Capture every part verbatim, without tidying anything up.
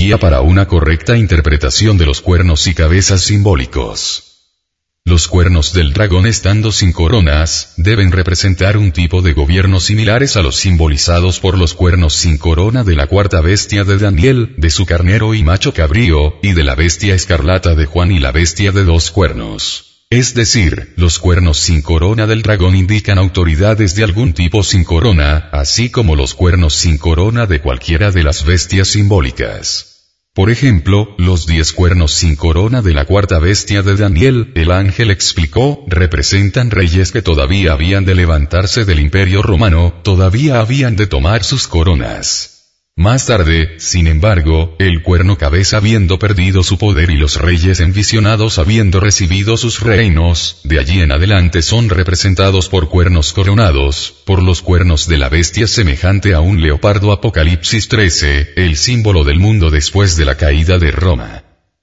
guía para una correcta interpretación de los cuernos y cabezas simbólicos. Los cuernos del dragón, estando sin coronas, deben representar un tipo de gobierno similares a los simbolizados por los cuernos sin corona de la cuarta bestia de Daniel, de su carnero y macho cabrío, y de la bestia escarlata de Juan y la bestia de dos cuernos. Es decir, los cuernos sin corona del dragón indican autoridades de algún tipo sin corona, así como los cuernos sin corona de cualquiera de las bestias simbólicas. Por ejemplo, los diez cuernos sin corona de la cuarta bestia de Daniel, el ángel explicó, representan reyes que todavía habían de levantarse del imperio romano, todavía habían de tomar sus coronas. Más tarde, sin embargo, el cuerno cabeza habiendo perdido su poder y los reyes envisionados habiendo recibido sus reinos, de allí en adelante son representados por cuernos coronados, por los cuernos de la bestia semejante a un leopardo. Apocalipsis trece, el símbolo del mundo después de la caída de Roma.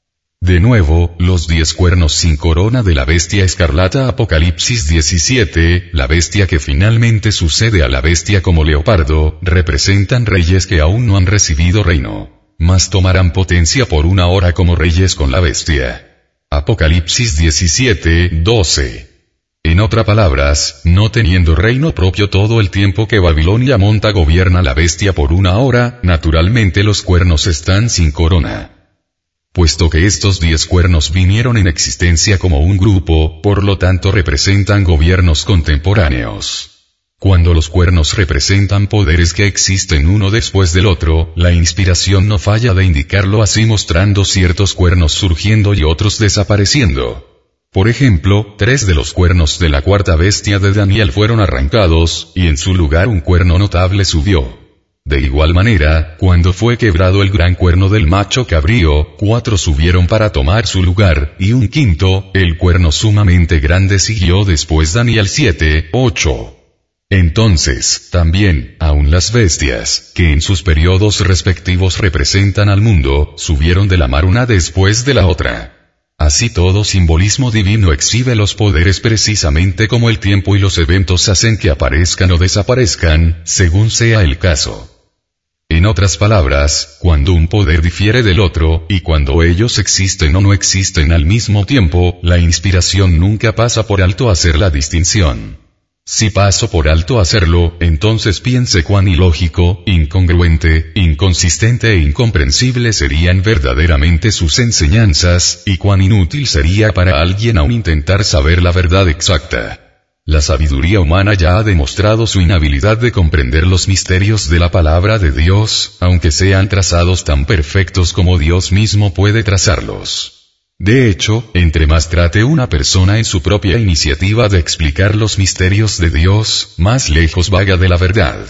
De nuevo, los diez cuernos sin corona de la bestia escarlata. Apocalipsis diecisiete, la bestia que finalmente sucede a la bestia como leopardo, representan reyes que aún no han recibido reino, mas tomarán potencia por una hora como reyes con la bestia. Apocalipsis diecisiete, doce. En otras palabras, no teniendo reino propio todo el tiempo que Babilonia monta gobierna la bestia por una hora, naturalmente los cuernos están sin corona. Puesto que estos diez cuernos vinieron en existencia como un grupo, por lo tanto representan gobiernos contemporáneos. Cuando los cuernos representan poderes que existen uno después del otro, la inspiración no falla de indicarlo así, mostrando ciertos cuernos surgiendo y otros desapareciendo. Por ejemplo, tres de los cuernos de la cuarta bestia de Daniel fueron arrancados, y en su lugar un cuerno notable subió. De igual manera, cuando fue quebrado el gran cuerno del macho cabrío, cuatro subieron para tomar su lugar, y un quinto, el cuerno sumamente grande, siguió después. Daniel siete, ocho. Entonces, también, aun las bestias, que en sus periodos respectivos representan al mundo, subieron de la mar una después de la otra. Así todo simbolismo divino exhibe los poderes precisamente como el tiempo y los eventos hacen que aparezcan o desaparezcan, según sea el caso. En otras palabras, cuando un poder difiere del otro, y cuando ellos existen o no existen al mismo tiempo, la inspiración nunca pasa por alto hacer la distinción. Si paso por alto hacerlo, entonces piense cuán ilógico, incongruente, inconsistente e incomprensible serían verdaderamente sus enseñanzas, y cuán inútil sería para alguien aún intentar saber la verdad exacta. La sabiduría humana ya ha demostrado su inhabilidad de comprender los misterios de la palabra de Dios, aunque sean trazados tan perfectos como Dios mismo puede trazarlos. De hecho, entre más trate una persona en su propia iniciativa de explicar los misterios de Dios, más lejos vaga de la verdad.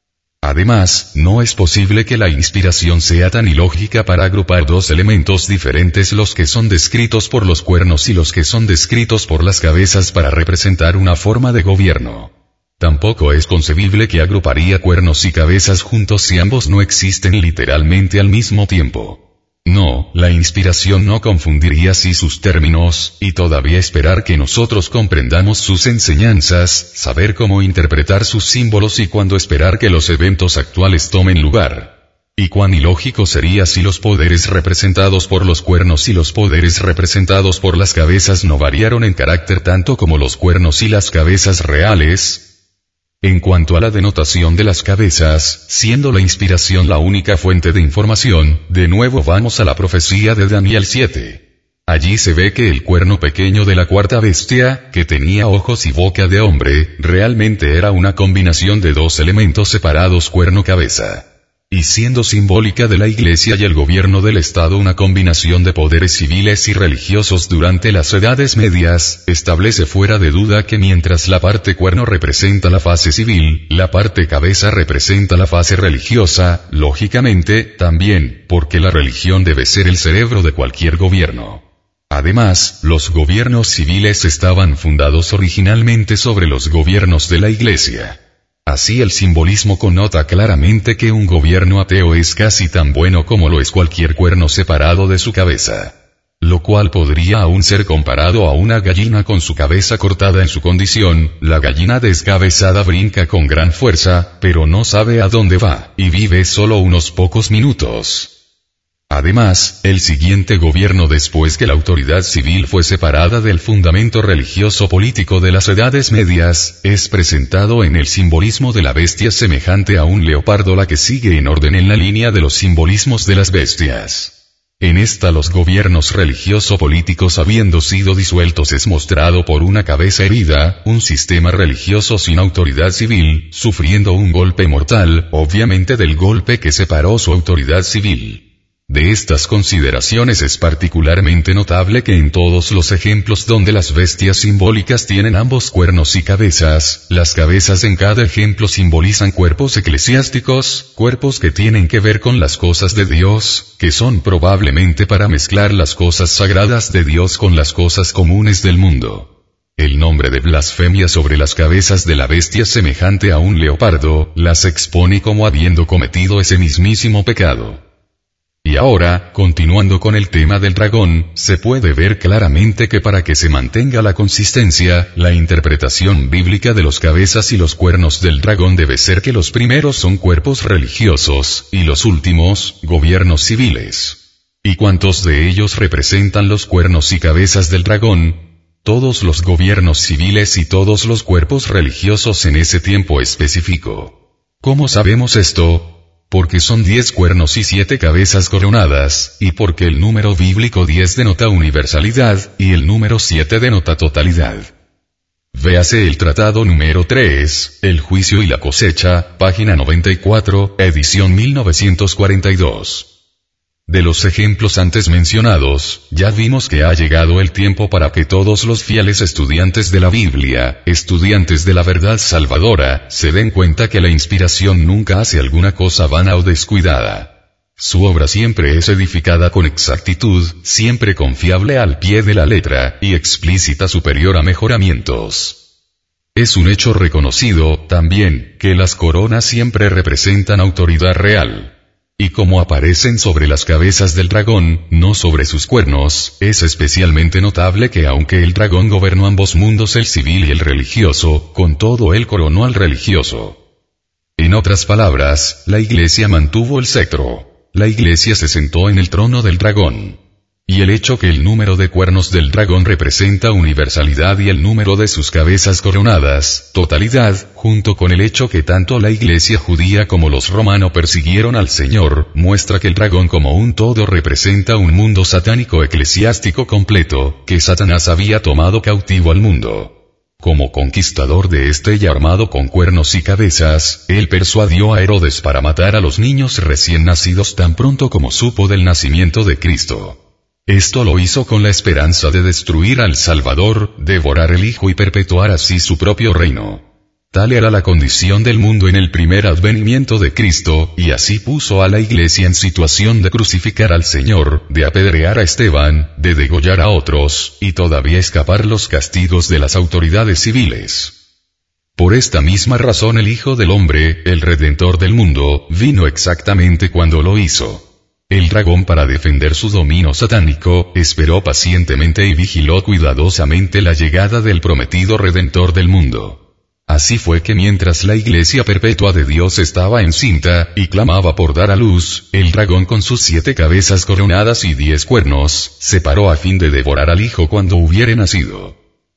Además, no es posible que la inspiración sea tan ilógica para agrupar dos elementos diferentes, los que son descritos por los cuernos y los que son descritos por las cabezas, para representar una forma de gobierno. Tampoco es concebible que agruparía cuernos y cabezas juntos si ambos no existen literalmente al mismo tiempo. No, la inspiración no confundiría así sus términos, y todavía esperar que nosotros comprendamos sus enseñanzas, saber cómo interpretar sus símbolos y cuándo esperar que los eventos actuales tomen lugar. Y cuán ilógico sería si los poderes representados por los cuernos y los poderes representados por las cabezas no variaron en carácter tanto como los cuernos y las cabezas reales. En cuanto a la denotación de las cabezas, siendo la inspiración la única fuente de información, de nuevo vamos a la profecía de Daniel siete. Allí se ve que el cuerno pequeño de la cuarta bestia, que tenía ojos y boca de hombre, realmente era una combinación de dos elementos separados, cuerno-cabeza. Y siendo simbólica de la Iglesia y el gobierno del Estado, una combinación de poderes civiles y religiosos durante las Edades Medias, establece fuera de duda que mientras la parte cuerno representa la fase civil, la parte cabeza representa la fase religiosa, lógicamente, también, porque la religión debe ser el cerebro de cualquier gobierno. Además, los gobiernos civiles estaban fundados originalmente sobre los gobiernos de la Iglesia. Así el simbolismo connota claramente que un gobierno ateo es casi tan bueno como lo es cualquier cuerno separado de su cabeza. Lo cual podría aún ser comparado a una gallina con su cabeza cortada. En su condición, la gallina descabezada brinca con gran fuerza, pero no sabe a dónde va, y vive solo unos pocos minutos. Además, el siguiente gobierno después que la autoridad civil fue separada del fundamento religioso político de las edades medias, es presentado en el simbolismo de la bestia semejante a un leopardo, la que sigue en orden en la línea de los simbolismos de las bestias. En esta los gobiernos religioso-políticos habiendo sido disueltos es mostrado por una cabeza herida, un sistema religioso sin autoridad civil, sufriendo un golpe mortal, obviamente del golpe que separó su autoridad civil. De estas consideraciones es particularmente notable que en todos los ejemplos donde las bestias simbólicas tienen ambos cuernos y cabezas, las cabezas en cada ejemplo simbolizan cuerpos eclesiásticos, cuerpos que tienen que ver con las cosas de Dios, que son probablemente para mezclar las cosas sagradas de Dios con las cosas comunes del mundo. El nombre de blasfemia sobre las cabezas de la bestia semejante a un leopardo, las expone como habiendo cometido ese mismísimo pecado. Y ahora, continuando con el tema del dragón, se puede ver claramente que para que se mantenga la consistencia, la interpretación bíblica de los cabezas y los cuernos del dragón debe ser que los primeros son cuerpos religiosos, y los últimos, gobiernos civiles. ¿Y cuántos de ellos representan los cuernos y cabezas del dragón? Todos los gobiernos civiles y todos los cuerpos religiosos en ese tiempo específico. ¿Cómo sabemos esto? Porque son diez cuernos y siete cabezas coronadas, y porque el número bíblico diez denota universalidad, y el número siete denota totalidad. Véase el tratado número tres, El juicio y la cosecha, página noventa y cuatro, edición mil novecientos cuarenta y dos. De los ejemplos antes mencionados, ya vimos que ha llegado el tiempo para que todos los fieles estudiantes de la Biblia, estudiantes de la verdad salvadora, se den cuenta que la inspiración nunca hace alguna cosa vana o descuidada. Su obra siempre es edificada con exactitud, siempre confiable al pie de la letra, y explícita superior a mejoramientos. Es un hecho reconocido, también, que las coronas siempre representan autoridad real. Y como aparecen sobre las cabezas del dragón, no sobre sus cuernos, es especialmente notable que aunque el dragón gobernó ambos mundos, el civil y el religioso, con todo él coronó al religioso. En otras palabras, la Iglesia mantuvo el cetro. La Iglesia se sentó en el trono del dragón. Y el hecho que el número de cuernos del dragón representa universalidad y el número de sus cabezas coronadas, totalidad, junto con el hecho que tanto la Iglesia judía como los romanos persiguieron al Señor, muestra que el dragón como un todo representa un mundo satánico eclesiástico completo, que Satanás había tomado cautivo al mundo. Como conquistador de este y armado con cuernos y cabezas, él persuadió a Herodes para matar a los niños recién nacidos tan pronto como supo del nacimiento de Cristo. Esto lo hizo con la esperanza de destruir al Salvador, devorar el Hijo y perpetuar así su propio reino. Tal era la condición del mundo en el primer advenimiento de Cristo, y así puso a la Iglesia en situación de crucificar al Señor, de apedrear a Esteban, de degollar a otros, y todavía escapar los castigos de las autoridades civiles. Por esta misma razón el Hijo del Hombre, el Redentor del mundo, vino exactamente cuando lo hizo. El dragón, para defender su dominio satánico, esperó pacientemente y vigiló cuidadosamente la llegada del prometido Redentor del mundo. Así fue que mientras la Iglesia perpetua de Dios estaba encinta, y clamaba por dar a luz, el dragón con sus siete cabezas coronadas y diez cuernos, se paró a fin de devorar al Hijo cuando hubiere nacido.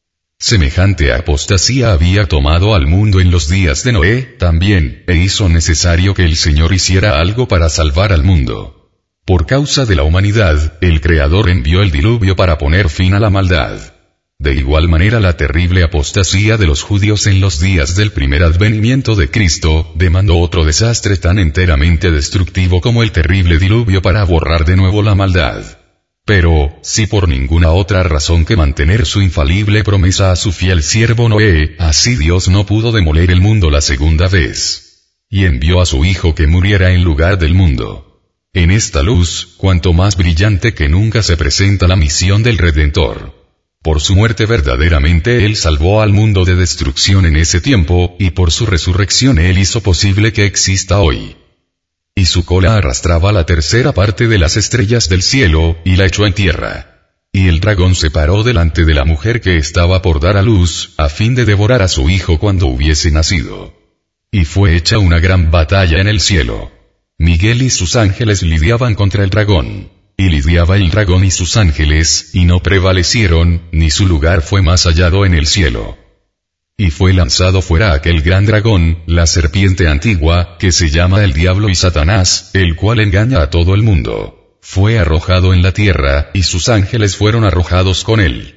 Semejante apostasía había tomado al mundo en los días de Noé, también, e hizo necesario que el Señor hiciera algo para salvar al mundo. Por causa de la humanidad, el Creador envió el diluvio para poner fin a la maldad. De igual manera la terrible apostasía de los judíos en los días del primer advenimiento de Cristo, demandó otro desastre tan enteramente destructivo como el terrible diluvio para borrar de nuevo la maldad. Pero, si por ninguna otra razón que mantener su infalible promesa a su fiel siervo Noé, así Dios no pudo demoler el mundo la segunda vez. Y envió a su Hijo que muriera en lugar del mundo. En esta luz, cuanto más brillante que nunca se presenta la misión del Redentor. Por su muerte verdaderamente Él salvó al mundo de destrucción en ese tiempo, y por su resurrección Él hizo posible que exista hoy. Y su cola arrastraba la tercera parte de las estrellas del cielo, y la echó en tierra. Y el dragón se paró delante de la mujer que estaba por dar a luz, a fin de devorar a su hijo cuando hubiese nacido. Y fue hecha una gran batalla en el cielo. Miguel y sus ángeles lidiaban contra el dragón. Y lidiaba el dragón y sus ángeles, y no prevalecieron, ni su lugar fue más hallado en el cielo. Y fue lanzado fuera aquel gran dragón, la serpiente antigua, que se llama el diablo y Satanás, el cual engaña a todo el mundo. Fue arrojado en la tierra, y sus ángeles fueron arrojados con él.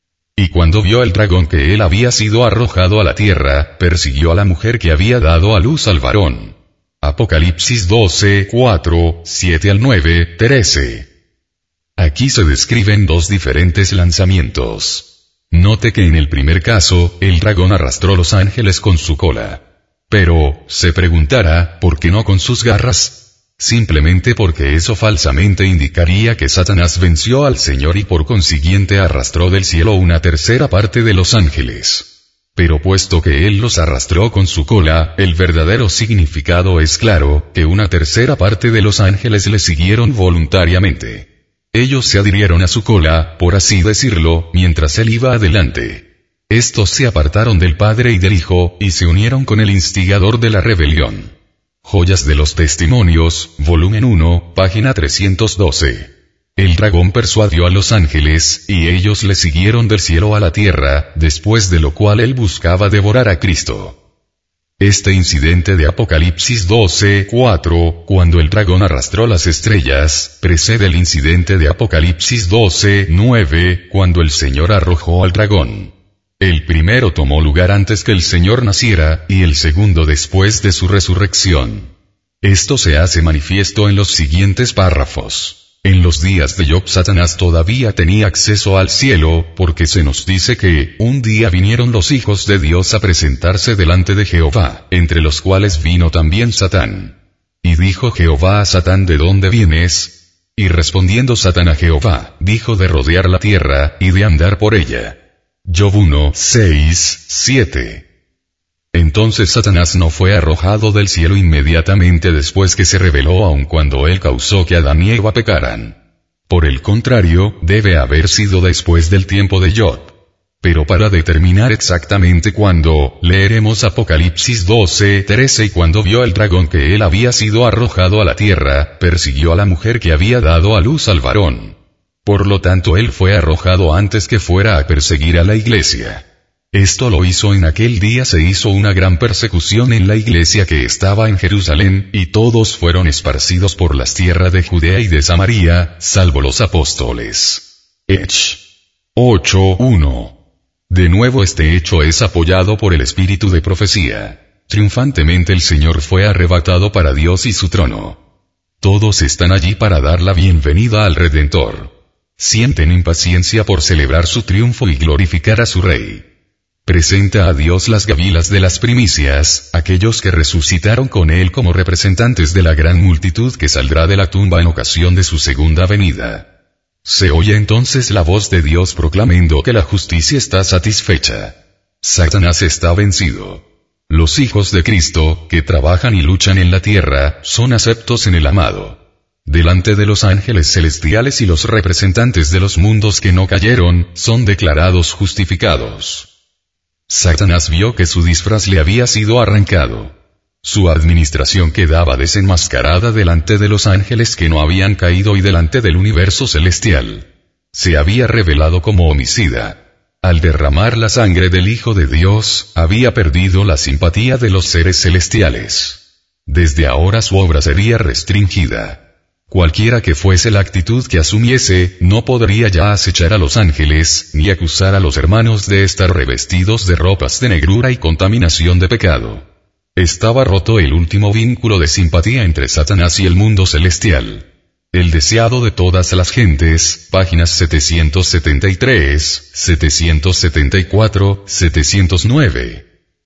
Y cuando vio el dragón que él había sido arrojado a la tierra, persiguió a la mujer que había dado a luz al varón. Apocalipsis doce, cuatro, siete al nueve, trece. Aquí se describen dos diferentes lanzamientos. Note que en el primer caso, el dragón arrastró los ángeles con su cola. Pero, se preguntará, ¿por qué no con sus garras? Simplemente porque eso falsamente indicaría que Satanás venció al Señor y por consiguiente arrastró del cielo una tercera parte de los ángeles. Pero puesto que él los arrastró con su cola, el verdadero significado es claro, que una tercera parte de los ángeles le siguieron voluntariamente. Ellos se adhirieron a su cola, por así decirlo, mientras él iba adelante. Estos se apartaron del Padre y del Hijo, y se unieron con el instigador de la rebelión. Joyas de los Testimonios, volumen uno, página trescientos doce. El dragón persuadió a los ángeles, y ellos le siguieron del cielo a la tierra, después de lo cual él buscaba devorar a Cristo. Este incidente de Apocalipsis doce, cuatro, cuando el dragón arrastró las estrellas, precede el incidente de Apocalipsis doce, nueve, cuando el Señor arrojó al dragón. El primero tomó lugar antes que el Señor naciera, y el segundo después de su resurrección. Esto se hace manifiesto en los siguientes párrafos. En los días de Job Satanás todavía tenía acceso al cielo, porque se nos dice que, un día vinieron los hijos de Dios a presentarse delante de Jehová, entre los cuales vino también Satán. Y dijo Jehová a Satán: ¿De dónde vienes? Y respondiendo Satán a Jehová, dijo: de rodear la tierra, y de andar por ella. Job uno, seis, siete. Entonces Satanás no fue arrojado del cielo inmediatamente después que se rebeló, aun cuando él causó que Adán y Eva pecaran. Por el contrario, debe haber sido después del tiempo de Job. Pero para determinar exactamente cuándo, leeremos Apocalipsis doce, trece. Y cuando vio el dragón que él había sido arrojado a la tierra, persiguió a la mujer que había dado a luz al varón. Por lo tanto él fue arrojado antes que fuera a perseguir a la iglesia. Esto lo hizo en aquel día, se hizo una gran persecución en la iglesia que estaba en Jerusalén, y todos fueron esparcidos por las tierras de Judea y de Samaria, salvo los apóstoles. Hechos ocho, uno. De nuevo este hecho es apoyado por el espíritu de profecía. Triunfantemente el Señor fue arrebatado para Dios y su trono. Todos están allí para dar la bienvenida al Redentor. Sienten impaciencia por celebrar su triunfo y glorificar a su Rey. Presenta a Dios las gavilas de las primicias, aquellos que resucitaron con él como representantes de la gran multitud que saldrá de la tumba en ocasión de su segunda venida. Se oye entonces la voz de Dios proclamando que la justicia está satisfecha. Satanás está vencido. Los hijos de Cristo, que trabajan y luchan en la tierra, son aceptos en el amado. Delante de los ángeles celestiales y los representantes de los mundos que no cayeron, son declarados justificados. Satanás vio que su disfraz le había sido arrancado. Su administración quedaba desenmascarada delante de los ángeles que no habían caído y delante del universo celestial. Se había revelado como homicida. Al derramar la sangre del Hijo de Dios, había perdido la simpatía de los seres celestiales. Desde ahora su obra sería restringida. Cualquiera que fuese la actitud que asumiese, no podría ya acechar a los ángeles, ni acusar a los hermanos de estar revestidos de ropas de negrura y contaminación de pecado. Estaba roto el último vínculo de simpatía entre Satanás y el mundo celestial. El deseado de todas las gentes, páginas setecientos setenta y tres, setecientos setenta y cuatro, setecientos nueve.